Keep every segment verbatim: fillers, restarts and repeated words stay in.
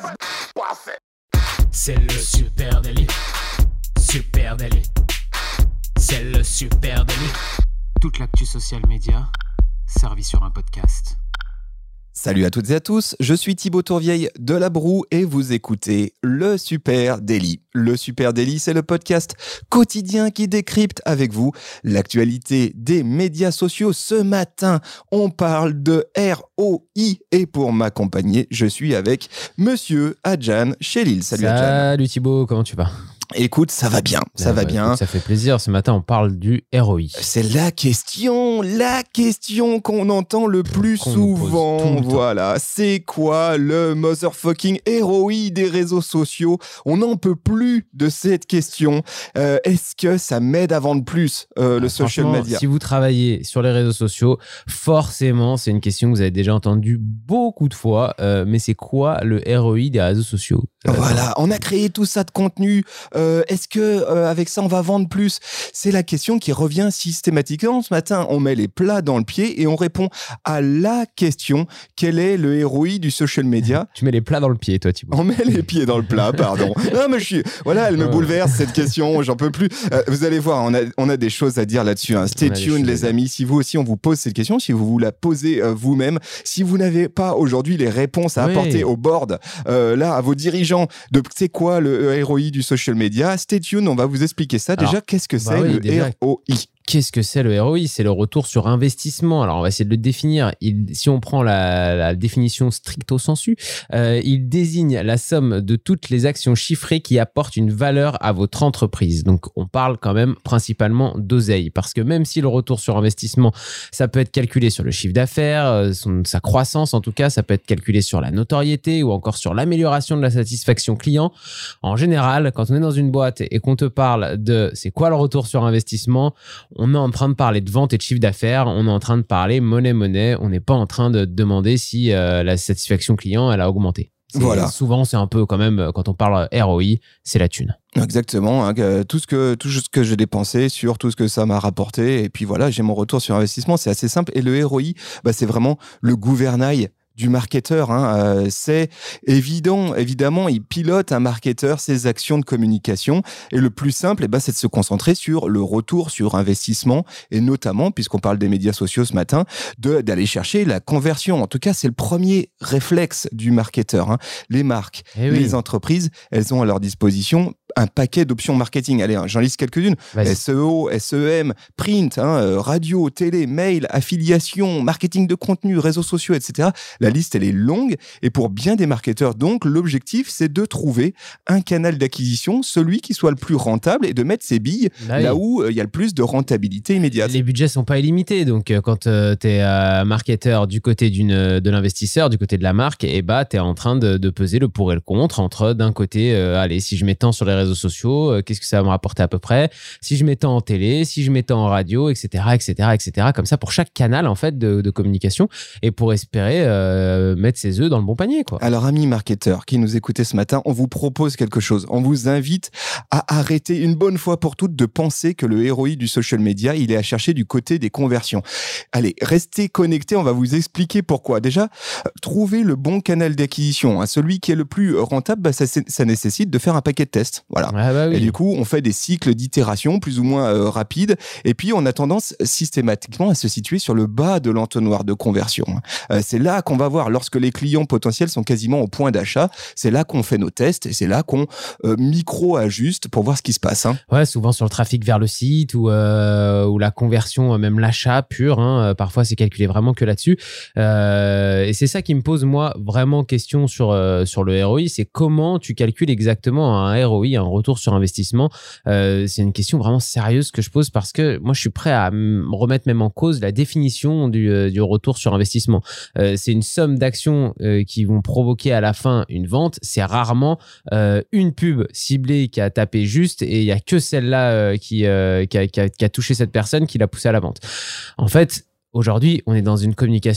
C'est le super délit. Super délit. C'est le super délit. Toute l'actu social média servie sur un podcast. Salut à toutes et à tous, je suis Thibaut Tourvieille de La Broue et vous écoutez Le Super Daily. Le Super Daily, c'est le podcast quotidien qui décrypte avec vous l'actualité des médias sociaux. Ce matin, on parle de R O I et pour m'accompagner, je suis avec Monsieur Adjan Chélil. Salut Adjan. Salut Thibaut, comment tu vas ? Écoute, ça va bien, ça ah va bah, bien. Écoute, ça fait plaisir. Ce matin, on parle du R O I. C'est la question, la question qu'on entend le plus qu'on souvent. Voilà, c'est quoi le motherfucking R O I des réseaux sociaux ? On n'en peut plus de cette question. Euh, est-ce que ça m'aide à vendre plus euh, le ah, social media ? Si vous travaillez sur les réseaux sociaux, forcément, c'est une question que vous avez déjà entendue beaucoup de fois. Euh, mais c'est quoi le R O I des réseaux sociaux ? euh, Voilà, on a créé tout ça de contenu. Euh, est-ce que euh, avec ça on va vendre plus ? C'est la question qui revient systématiquement. Ce matin, on met les plats dans le pied et on répond à la question. Quel est le R O I du social media ? Tu mets les plats dans le pied, toi, Thibaut. On met les pieds dans le plat, pardon. Non, mais je suis. Voilà, elle me bouleverse cette question. J'en peux plus. Euh, vous allez voir, on a, on a des choses à dire là-dessus. Hein. Stay tuned, les amis. Si vous aussi on vous pose cette question, si vous vous la posez euh, vous-même, si vous n'avez pas aujourd'hui les réponses à oui. apporter au board, euh, là, à vos dirigeants, de c'est quoi le R O I du social media ? Stay tuned, on va vous expliquer ça. Déjà, Alors, qu'est-ce que bah c'est oui, le déjà... R O I ? Qu'est-ce que c'est le R O I ? C'est le retour sur investissement. Alors, on va essayer de le définir. Il, si on prend la, la définition stricto sensu, euh, il désigne la somme de toutes les actions chiffrées qui apportent une valeur à votre entreprise. Donc, on parle quand même principalement d'oseille. Parce que même si le retour sur investissement, ça peut être calculé sur le chiffre d'affaires, son, sa croissance en tout cas, ça peut être calculé sur la notoriété ou encore sur l'amélioration de la satisfaction client. En général, quand on est dans une boîte et qu'on te parle de c'est quoi le retour sur investissement, on est en train de parler de vente et de chiffre d'affaires, on est en train de parler monnaie-monnaie, on n'est pas en train de demander si euh, la satisfaction client, elle a augmenté. C'est, voilà. Souvent, c'est un peu quand même, quand on parle R O I, c'est la thune. Exactement, hein, tout ce que tout ce que j'ai dépensé sur tout ce que ça m'a rapporté, et puis voilà, j'ai mon retour sur investissement, c'est assez simple. Et le R O I, bah, c'est vraiment le gouvernail du marketeur, hein. Euh, c'est évident, évidemment, il pilote un marketeur ses actions de communication et le plus simple, eh ben, c'est de se concentrer sur le retour sur investissement et notamment, puisqu'on parle des médias sociaux ce matin, de, d'aller chercher la conversion. En tout cas, c'est le premier réflexe du marketeur, hein. Les marques, eh oui. les entreprises, elles ont à leur disposition un paquet d'options marketing. Allez, hein, j'en liste quelques-unes. Vas-y. S E O, S E M, print, hein, radio, télé, mail, affiliation, marketing de contenu, réseaux sociaux, et cetera. La liste, elle est longue. Et pour bien des marketeurs, donc, l'objectif, c'est de trouver un canal d'acquisition, celui qui soit le plus rentable et de mettre ses billes là, là oui. où il euh, y a le plus de rentabilité immédiate. Les budgets sont pas illimités. Donc, euh, quand euh, tu es euh, marketeur du côté d'une, de l'investisseur, du côté de la marque, et bah, tu es en train de, de peser le pour et le contre entre, d'un côté, euh, allez, si je m'étends sur les réseaux sociaux, euh, qu'est-ce que ça va me rapporter à peu près ? Si je m'étends en télé, si je m'étends en radio, et cetera, et cetera, et cetera. Comme ça, pour chaque canal, en fait, de, de communication et pour espérer euh, mettre ses œufs dans le bon panier, quoi. Alors, amis marketeurs qui nous écoutez ce matin, on vous propose quelque chose. On vous invite à arrêter une bonne fois pour toutes de penser que le R O I du social media, il est à chercher du côté des conversions. Allez, restez connectés, on va vous expliquer pourquoi. Déjà, trouver le bon canal d'acquisition, hein, celui qui est le plus rentable, bah, ça, ça nécessite de faire un paquet de tests. Voilà. Ah bah oui. Et du coup, on fait des cycles d'itération plus ou moins euh, rapides. Et puis, on a tendance systématiquement à se situer sur le bas de l'entonnoir de conversion. Euh, c'est là qu'on va voir, lorsque les clients potentiels sont quasiment au point d'achat, c'est là qu'on fait nos tests et c'est là qu'on euh, micro-ajuste pour voir ce qui se passe. Hein. Ouais, souvent sur le trafic vers le site ou, euh, ou la conversion, même l'achat pur. Hein, parfois, c'est calculé vraiment que là-dessus. Euh, et c'est ça qui me pose, moi, vraiment question sur, euh, sur le R O I. C'est comment tu calcules exactement un R O I, un retour sur investissement. Euh, c'est une question vraiment sérieuse que je pose parce que moi, je suis prêt à m- remettre même en cause la définition du, euh, du retour sur investissement. Euh, c'est une somme d'actions euh, qui vont provoquer à la fin une vente. C'est rarement euh, une pub ciblée qui a tapé juste et il n'y a que celle-là euh, qui, euh, qui, a, qui, a, qui a touché cette personne qui l'a poussé à la vente. En fait, aujourd'hui, on est dans une communication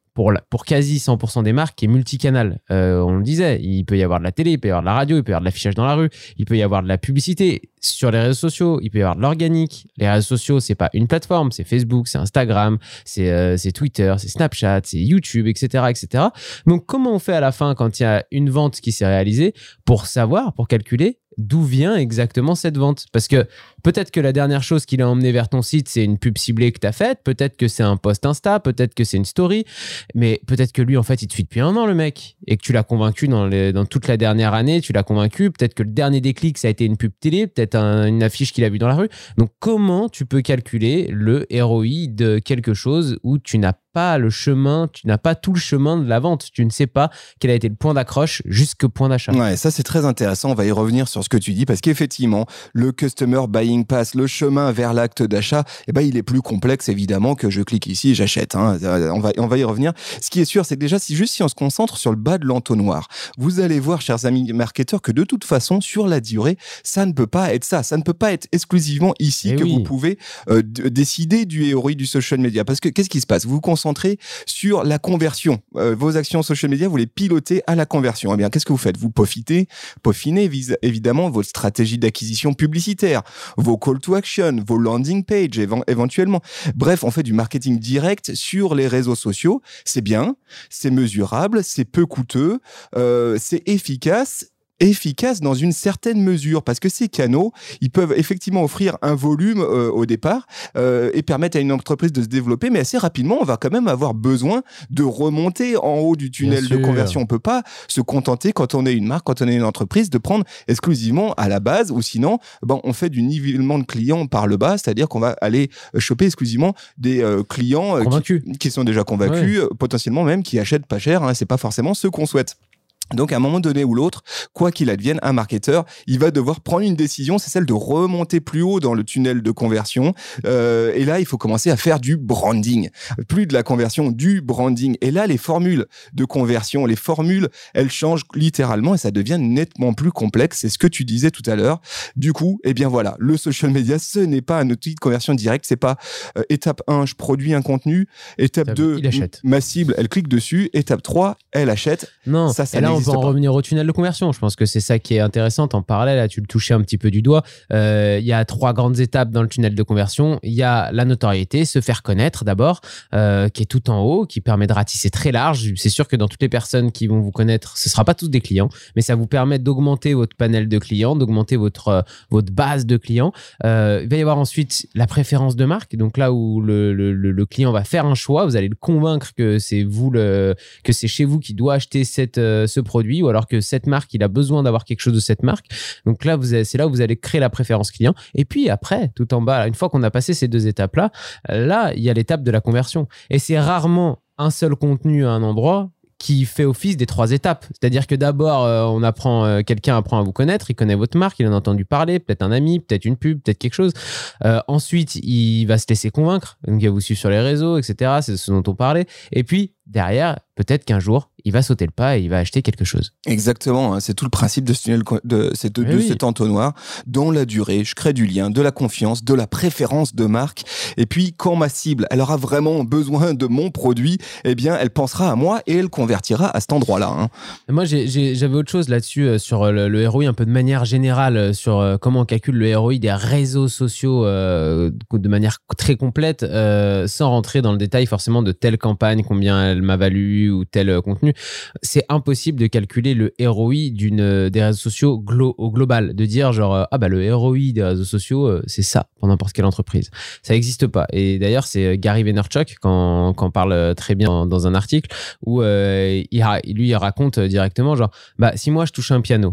pour, la, pour quasi cent pour cent des marques qui est multicanal. Euh, on le disait, il peut y avoir de la télé, il peut y avoir de la radio, il peut y avoir de l'affichage dans la rue, il peut y avoir de la publicité sur les réseaux sociaux, il peut y avoir de l'organique. Les réseaux sociaux, c'est pas une plateforme, c'est Facebook, c'est Instagram, c'est, euh, c'est Twitter, c'est Snapchat, c'est YouTube, et cetera, et cetera. Donc, comment on fait à la fin quand il y a une vente qui s'est réalisée pour savoir, pour calculer d'où vient exactement cette vente? Parce que peut-être que la dernière chose qu'il a emmené vers ton site, c'est une pub ciblée que tu as faite, peut-être que c'est un post Insta, peut-être que c'est une story, mais peut-être que lui, en fait, il te suit depuis un an, le mec, et que tu l'as convaincu dans, les, dans toute la dernière année, tu l'as convaincu, peut-être que le dernier déclic, ça a été une pub télé, peut-être un, une affiche qu'il a vue dans la rue. Donc, comment tu peux calculer le R O I de quelque chose où tu n'as pas le chemin, tu n'as pas tout le chemin de la vente, tu ne sais pas quel a été le point d'accroche jusqu'au point d'achat. Ouais, ça c'est très intéressant, on va y revenir sur ce que tu dis, parce qu'effectivement, le Customer Buying Path, le chemin vers l'acte d'achat, eh ben, il est plus complexe évidemment que je clique ici et j'achète. Hein. On va, on va y revenir. Ce qui est sûr, c'est que déjà, si juste si on se concentre sur le bas de l'entonnoir, vous allez voir, chers amis marketeurs, que de toute façon, sur la durée, ça ne peut pas être ça. Ça ne peut pas être exclusivement ici et que oui. vous pouvez euh, d- décider du R O I du social media. Parce que qu'est-ce qui se passe? Vous vous concentrez sur la conversion. Euh, vos actions social media, vous les pilotez à la conversion. Eh bien, qu'est-ce que vous faites? Vous peaufinez, peaufinez vis- évidemment votre stratégie d'acquisition publicitaire, vos call to action, vos landing pages éve- éventuellement. Bref, on fait du marketing direct sur les réseaux sociaux. C'est bien, c'est mesurable, c'est peu coûteux, euh, c'est efficace. efficace dans une certaine mesure, parce que ces canaux, ils peuvent effectivement offrir un volume euh, au départ euh, et permettre à une entreprise de se développer, mais assez rapidement, on va quand même avoir besoin de remonter en haut du tunnel Bien de sûr. conversion. On peut pas se contenter, quand on est une marque, quand on est une entreprise, de prendre exclusivement à la base, ou sinon, ben, on fait du nivellement de clients par le bas, c'est-à-dire qu'on va aller choper exclusivement des euh, clients euh, Convaincus. qui, qui sont déjà convaincus, Ouais. euh, potentiellement même qui achètent pas cher, hein, c'est pas forcément ce qu'on souhaite. Donc, à un moment donné ou l'autre, quoi qu'il advienne, un marketeur, il va devoir prendre une décision, c'est celle de remonter plus haut dans le tunnel de conversion. Euh, et là, il faut commencer à faire du branding. Plus de la conversion, du branding. Et là, les formules de conversion, les formules, elles changent littéralement et ça devient nettement plus complexe. C'est ce que tu disais tout à l'heure. Du coup, eh bien voilà, le social media, ce n'est pas un outil de conversion directe. C'est pas euh, étape un, je produis un contenu. Étape Ça, deux, il achète. ma cible, elle clique dessus. Étape trois, elle achète. Non, Ça, ça et là, on n'existe va en pas. revenir au tunnel de conversion. Je pense que c'est ça qui est intéressant. En parallèle, là, tu le touchais un petit peu du doigt. Euh, Il y a trois grandes étapes dans le tunnel de conversion. Il y a la notoriété, se faire connaître d'abord, euh, qui est tout en haut, qui permet de ratisser très large. C'est sûr que dans toutes les personnes qui vont vous connaître, ce ne sera pas tous des clients, mais ça vous permet d'augmenter votre panel de clients, d'augmenter votre, euh, votre base de clients. Euh, il va y avoir ensuite la préférence de marque. Donc là où le, le, le, le client va faire un choix, vous allez le convaincre que c'est vous, le, que c'est chez vous qui doit acheter cette, euh, ce produit, ou alors que cette marque, il a besoin d'avoir quelque chose de cette marque. Donc là, vous avez, c'est là où vous allez créer la préférence client. Et puis après, tout en bas, une fois qu'on a passé ces deux étapes-là, là, il y a l'étape de la conversion. Et c'est rarement un seul contenu à un endroit qui fait office des trois étapes. C'est-à-dire que d'abord, euh, on apprend, euh, quelqu'un apprend à vous connaître, il connaît votre marque, il en a entendu parler, peut-être un ami, peut-être une pub, peut-être quelque chose. Euh, ensuite, il va se laisser convaincre, donc il va vous suivre sur les réseaux, et cetera. C'est ce dont on parlait. Et puis, derrière, peut-être qu'un jour, il va sauter le pas et il va acheter quelque chose. Exactement, hein, c'est tout le principe de ce tunnel, de, c'est de, de oui. cet entonnoir. Dans la durée, je crée du lien, de la confiance, de la préférence de marque. Et puis, quand ma cible, elle aura vraiment besoin de mon produit, eh bien, elle pensera à moi et elle convertira à cet endroit-là. Hein. Moi, j'ai, j'ai, j'avais autre chose là-dessus, euh, sur le, le R O I, un peu de manière générale, euh, sur euh, comment on calcule le R O I des réseaux sociaux euh, de manière très complète, euh, sans rentrer dans le détail forcément de telle campagne, combien elle m'a valu ou tel euh, contenu. C'est impossible de calculer le R O I d'une, des réseaux sociaux glo- au global, de dire genre, euh, ah bah le R O I des réseaux sociaux, euh, c'est ça pour n'importe quelle entreprise. Ça n'existe pas. Et d'ailleurs, c'est Gary Vaynerchuk quand, quand parle très bien dans, dans un article où euh, il, lui, il raconte directement genre, bah si moi je touche un piano,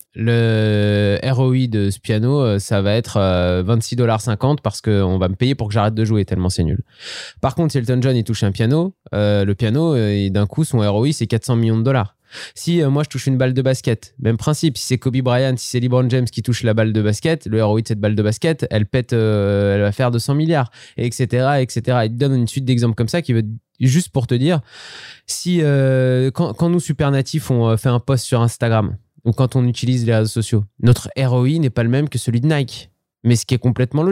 le R O I de ce piano, ça va être vingt-six dollars cinquante parce qu'on va me payer pour que j'arrête de jouer tellement c'est nul. Par contre, si Elton John il touche un piano, euh, le piano, euh, d'un coup, son R O I, c'est quatre cents millions de dollars. Si euh, moi je touche une balle de basket, même principe, si c'est Kobe Bryant, si c'est LeBron James qui touche la balle de basket, le R O I de cette balle de basket, elle pète, euh, elle va faire deux cents milliards, et etc., et cetera. Il te donne une suite d'exemples comme ça qui veut juste pour te dire, si euh, quand, quand nous Supernatifs on euh, fait un post sur Instagram, ou quand on utilise les réseaux sociaux, notre R O I n'est pas le même que celui de Nike. Mais ce qui est complètement logique.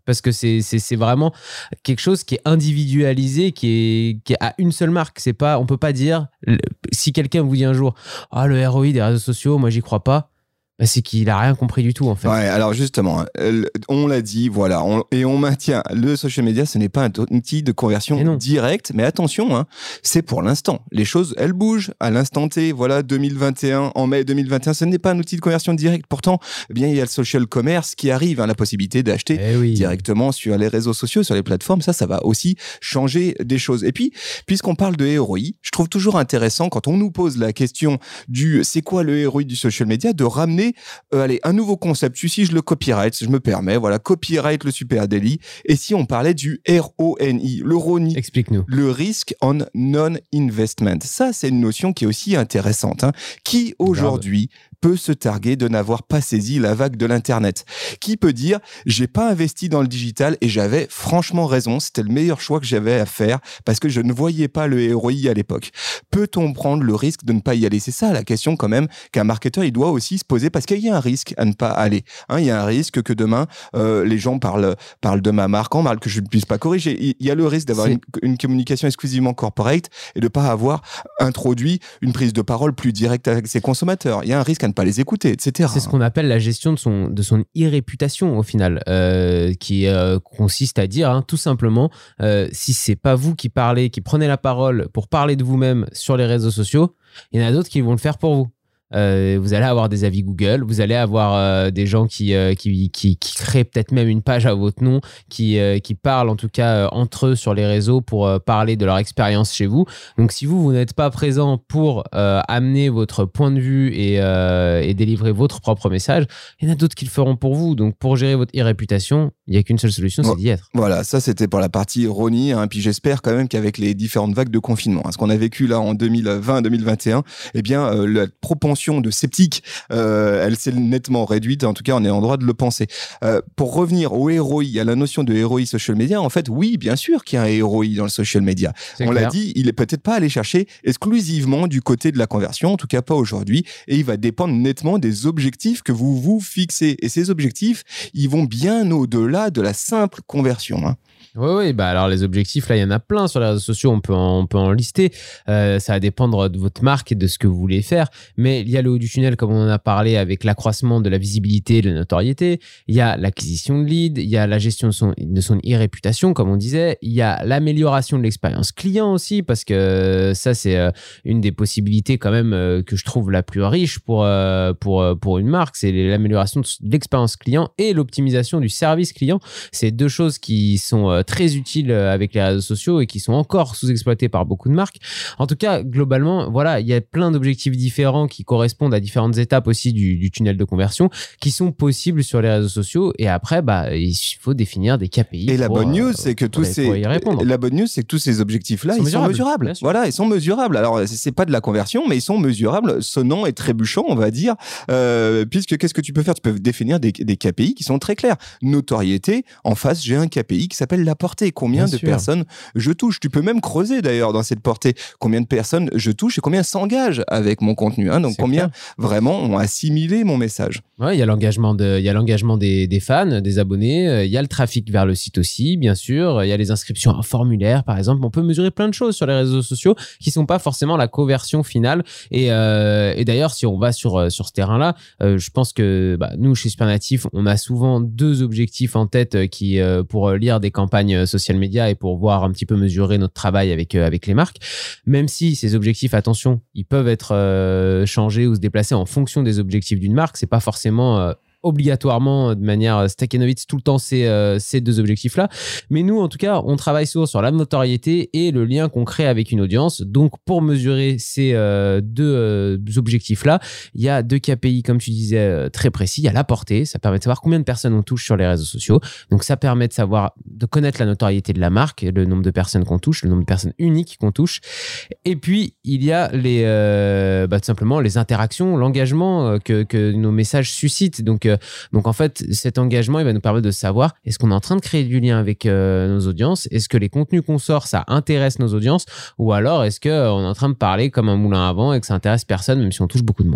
parce que c'est, c'est, c'est vraiment quelque chose qui est individualisé, qui est, qui est à une seule marque. C'est pas, on peut pas dire, si quelqu'un vous dit un jour « Ah, le R O I des réseaux sociaux, moi, j'y crois pas », bah, c'est qu'il a rien compris du tout, en fait. Ouais, alors justement, on l'a dit, voilà, on, et on maintient, le social media, ce n'est pas un outil de conversion directe, mais attention, hein, c'est pour l'instant. Les choses, elles bougent à l'instant T, voilà, deux mille vingt et un, en mai deux mille vingt et un, ce n'est pas un outil de conversion directe. Pourtant, eh bien, il y a le social commerce qui arrive, hein, la possibilité d'acheter eh oui. directement sur les réseaux sociaux, sur les plateformes. Ça, ça va aussi changer des choses. Et puis, puisqu'on parle de R O I, je trouve toujours intéressant, quand on nous pose la question du c'est quoi le R O I du social media, de ramener Euh, allez, un nouveau concept. Celui-ci, je le copyright, je me permets. Voilà, copyright le super daily. Et si on parlait du R O N I, le R O N I, explique-nous. Le risk on non-investment. Ça, c'est une notion qui est aussi intéressante. Hein. Qui aujourd'hui Grave. peut se targuer de n'avoir pas saisi la vague de l'internet? Qui peut dire j'ai pas investi dans le digital et j'avais franchement raison, c'était le meilleur choix que j'avais à faire parce que je ne voyais pas le R O I à l'époque. Peut-on prendre le risque de ne pas y aller? C'est ça la question quand même qu'un marketeur il doit aussi se poser, parce qu'il y a un risque à ne pas aller. Hein, il y a un risque que demain euh, les gens parlent parlent de ma marque en mal, que je ne puisse pas corriger. Il y a le risque d'avoir une, une communication exclusivement corporate et de pas avoir introduit une prise de parole plus directe avec ses consommateurs. Il y a un risque à ne pas les écouter, et cetera. C'est ce qu'on appelle la gestion de son, de son e-réputation au final, euh, qui euh, consiste à dire hein, tout simplement, euh, si c'est pas vous qui parlez, qui prenez la parole pour parler de vous-même sur les réseaux sociaux, il y en a d'autres qui vont le faire pour vous. Euh, vous allez avoir des avis Google, vous allez avoir euh, des gens qui, euh, qui, qui, qui créent peut-être même une page à votre nom, qui, euh, qui parlent en tout cas euh, entre eux sur les réseaux pour euh, parler de leur expérience chez vous. Donc si vous, vous n'êtes pas présent pour euh, amener votre point de vue et, euh, et délivrer votre propre message, il y en a d'autres qui le feront pour vous. Donc pour gérer votre e-réputation, il n'y a qu'une seule solution, c'est d'y être. Voilà, ça c'était pour la partie R O N I. Hein, puis j'espère quand même qu'avec les différentes vagues de confinement, hein, ce qu'on a vécu là en deux mille vingt deux mille vingt et un, eh bien euh, la propension de sceptiques, euh, elle s'est nettement réduite. En tout cas, on est en droit de le penser. Euh, pour revenir au R O I, à la notion de R O I social media, en fait, oui, bien sûr qu'il y a un R O I dans le social media. C'est on clair. L'a dit, il est peut-être pas allé chercher exclusivement du côté de la conversion, en tout cas pas aujourd'hui, et il va dépendre nettement des objectifs que vous vous fixez. Et ces objectifs, ils vont bien au-delà de la simple conversion. Hein. Oui, oui, bah alors les objectifs, là, il y en a plein sur les réseaux sociaux, on peut en, on peut en lister. Euh, ça va dépendre de votre marque et de ce que vous voulez faire. Mais il y a le haut du tunnel, comme on en a parlé, avec l'accroissement de la visibilité et de la notoriété. Il y a l'acquisition de leads, il y a la gestion de son, de son e-réputation, comme on disait. Il y a l'amélioration de l'expérience client aussi, parce que ça, c'est euh, une des possibilités quand même euh, que je trouve la plus riche pour, euh, pour, pour une marque. C'est l'amélioration de l'expérience client et l'optimisation du service client. C'est deux choses qui sont euh, très utiles avec les réseaux sociaux et qui sont encore sous-exploitées par beaucoup de marques. En tout cas, globalement, voilà, il y a plein d'objectifs différents qui correspondent à différentes étapes aussi du, du tunnel de conversion qui sont possibles sur les réseaux sociaux. Et après, bah, il faut définir des K P I. Et la pour, bonne news, euh, c'est que tous les, ces, la bonne news, c'est que tous ces objectifs-là, ils, ils sont mesurables. mesurables. Voilà, ils sont mesurables. Alors, c'est pas de la conversion, mais ils sont mesurables, sonnants et trébuchants, on va dire. Euh, puisque qu'est-ce que tu peux faire? Tu peux définir des, des K P I qui sont très clairs. Notoriété. En face, j'ai un K P I qui s'appelle la portée. Combien Bien de sûr. personnes je touche? Tu peux même creuser d'ailleurs dans cette portée. Combien de personnes je touche et combien s'engagent avec mon contenu. Hein, donc, c'est combien clair. Vraiment ont assimilé mon message. Ouais, il y a l'engagement, de, il y a l'engagement des, des fans, des abonnés. Il y a le trafic vers le site aussi, bien sûr. Il y a les inscriptions à un formulaire, par exemple. On peut mesurer plein de choses sur les réseaux sociaux qui ne sont pas forcément la conversion finale. Et, euh, et d'ailleurs, si on va sur, sur ce terrain-là, euh, je pense que bah, nous, chez Supernatif, on a souvent deux objectifs en tête qui, euh, pour lire des campagnes social media et pour voir un petit peu mesurer notre travail avec, euh, avec les marques. Même si ces objectifs, attention, ils peuvent être euh, changés ou se déplacer en fonction des objectifs d'une marque. C'est pas forcément euh, obligatoirement de manière Stakhanovitz tout le temps ces, euh, ces deux objectifs-là. Mais nous, en tout cas, on travaille souvent sur la notoriété et le lien qu'on crée avec une audience. Donc, pour mesurer ces euh, deux euh, objectifs-là, il y a deux K P I, comme tu disais, euh, très précis. Il y a la portée. Ça permet de savoir combien de personnes on touche sur les réseaux sociaux. Donc, ça permet de savoir, de connaître la notoriété de la marque, le nombre de personnes qu'on touche, le nombre de personnes uniques qu'on touche. Et puis, il y a les, euh, bah, tout simplement les interactions, l'engagement euh, que, que nos messages suscitent. Donc, euh, Donc, en fait, cet engagement, il va nous permettre de savoir est-ce qu'on est en train de créer du lien avec euh, nos audiences? Est-ce que les contenus qu'on sort, ça intéresse nos audiences? Ou alors, est-ce qu'on est en train de parler comme un moulin à vent et que ça intéresse personne, même si on touche beaucoup de monde?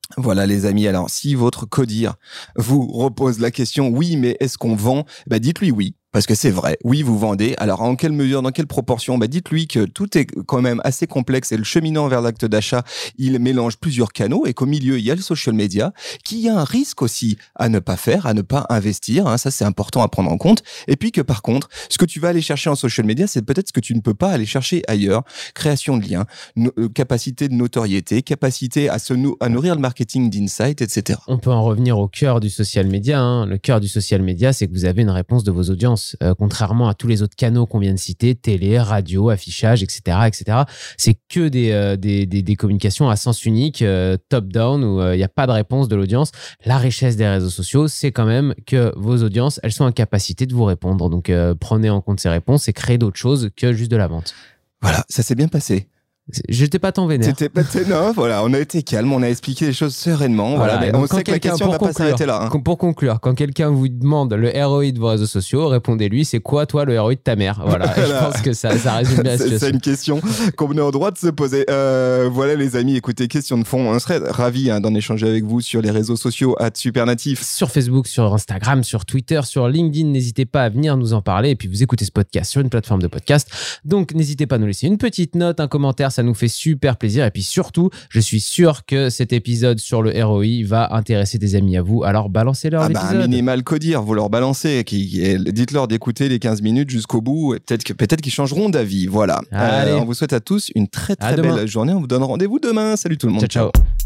Voilà les amis, alors si votre codir vous repose la question, oui mais est-ce qu'on vend ? Bah dites-lui oui. Parce que c'est vrai, oui, vous vendez. Alors, en quelle mesure, dans quelle proportion ? Bah, dites-lui que tout est quand même assez complexe et le cheminant vers l'acte d'achat, il mélange plusieurs canaux et qu'au milieu, il y a le social media, qu'il y a un risque aussi à ne pas faire, à ne pas investir. Hein, ça, c'est important à prendre en compte. Et puis que par contre, ce que tu vas aller chercher en social media, c'est peut-être ce que tu ne peux pas aller chercher ailleurs. Création de liens, no- capacité de notoriété, capacité à, se nou- à nourrir le marketing d'insight, et cetera. On peut en revenir au cœur du social media. Hein. Le cœur du social media, c'est que vous avez une réponse de vos audiences. Euh, contrairement à tous les autres canaux qu'on vient de citer, télé, radio, affichage, et cetera, et cetera. C'est que des, euh, des, des, des communications à sens unique, euh, top-down, où il euh, n'y a pas de réponse de l'audience. La richesse des réseaux sociaux, c'est quand même que vos audiences, elles sont en capacité de vous répondre. Donc, euh, prenez en compte ces réponses et créez d'autres choses que juste de la vente. Voilà, ça s'est bien passé. J'étais pas tant vénère. C'était pas non, voilà, on a été calme, on a expliqué les choses sereinement. Voilà, Voilà, mais on sait que la question va pas s'arrêter là. Hein. Pour conclure, quand quelqu'un vous demande le R O I de vos réseaux sociaux, répondez-lui, c'est quoi toi le R O I de ta mère ? Voilà, voilà. Je pense que ça, ça résume bien la situation. C'est une question qu'on est en droit de se poser. Euh, voilà les amis, écoutez, question de fond. On serait ravis hein, d'en échanger avec vous sur les réseaux sociaux à Supernatif. Sur Facebook, sur Instagram, sur Twitter, sur LinkedIn, n'hésitez pas à venir nous en parler et puis vous écoutez ce podcast sur une plateforme de podcast. Donc n'hésitez pas à nous laisser une petite note, un commentaire, ça nous fait super plaisir. Et puis surtout, je suis sûr que cet épisode sur le R O I va intéresser des amis à vous. Alors balancez-leur ah l'épisode. Bah, un minimal codir, vous leur balancez. Qui, qui, dites-leur d'écouter les quinze minutes jusqu'au bout. Et peut-être, que, peut-être qu'ils changeront d'avis. Voilà. Euh, on vous souhaite à tous une très très belle journée. On vous donne rendez-vous demain. Salut tout le monde. Ciao, ciao.